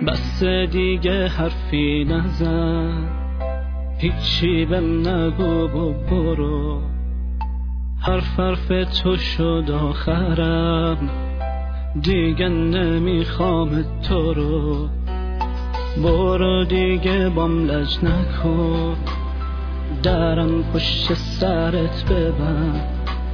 بس دیگه حرفی نزن، هیچی بهم نگو و برو. حرف تو شد آخرم، دیگه نمیخوام تو رو. برو دیگه بام لج نکن، درم پشت سرت ببند.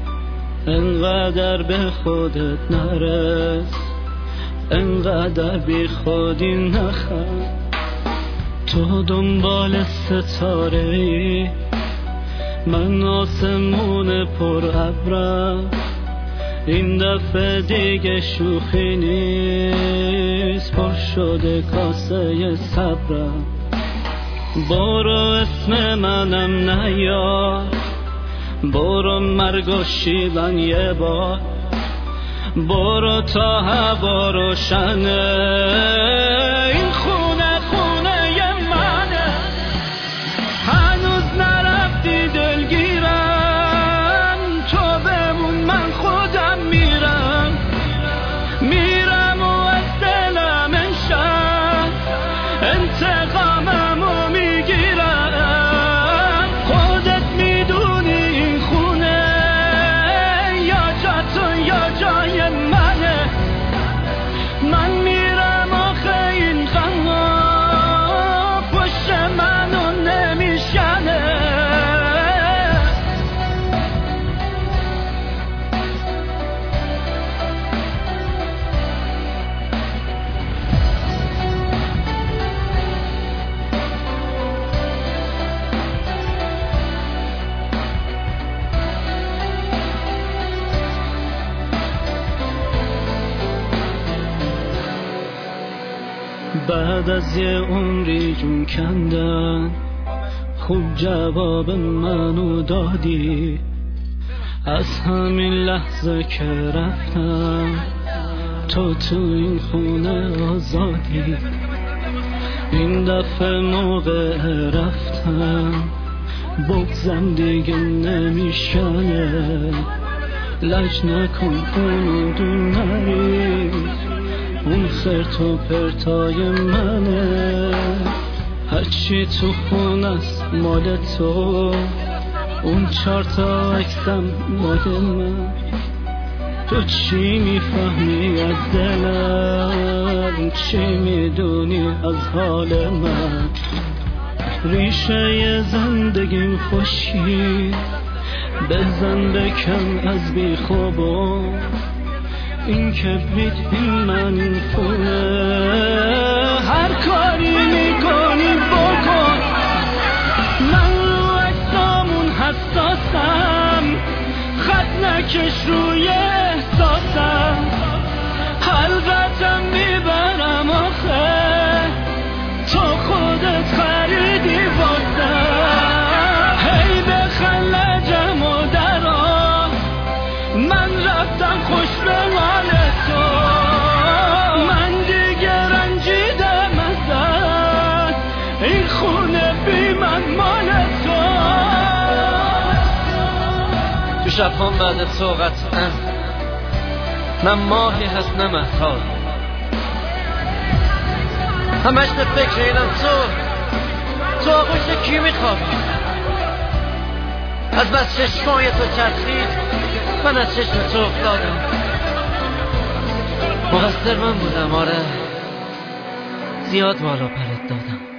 انقدر به خودت نرس، انقدر بی خودی نخند. تو دنبال ستاره ای، من آسمون پر ابرم. این دفعه دیگه شوخی نیست، پر شده کاسه صبرم. برو اسم منم نیار، برو مرگ و شیون یه بار. برو تا هوا روشنه، این خونه خونه منه. هنوز نرفتی دلگیرم، تو بمون من خودم میرم و از دلم امشب انتقاممو میگیرم. خودت میدونی این خونه یا جا تو یا جای منه. من میرم آخه این غما پشت منو نمیشنه. بعد از یه عمری جون کندن، خوب جواب منو دادی. از همین لحظه که رفتم، تو این خونه آزادی. این دفعه موقع رفتم، بغضم دیگه نمیشنه. لج نکن اونو دون نری، اون خرت و پرتای منه. هرچی تو خونست مال تو، اون 4 تا عکسم مال من. تو چی میفهمی از دلم، چی میدونی از حال من؟ ریشه زندگیم خوشی، بزن بکن از بی خوابم. این کبریت این من این خونه، هر کاری میکنی بکن. من رو اجسامون حساسم، خط نکش روی احساسم. حلقتم میبرم آخه، تو خودت خریدی واسم. هی بخلجم و درا، من رفتم خوش به مال تو. من دیگه رنجیدم ازت، این خونه بی من مال تو. تو شبهام بعد تو قطعا نه ماهی هست نه مهتاب، همش به فکر اینم تو آغوش کی میخوابی؟ از بس چشمای تو چرخید، من از چشم تو افتادم. مقصر من بودم، آره زیاد بالا پرت دادم.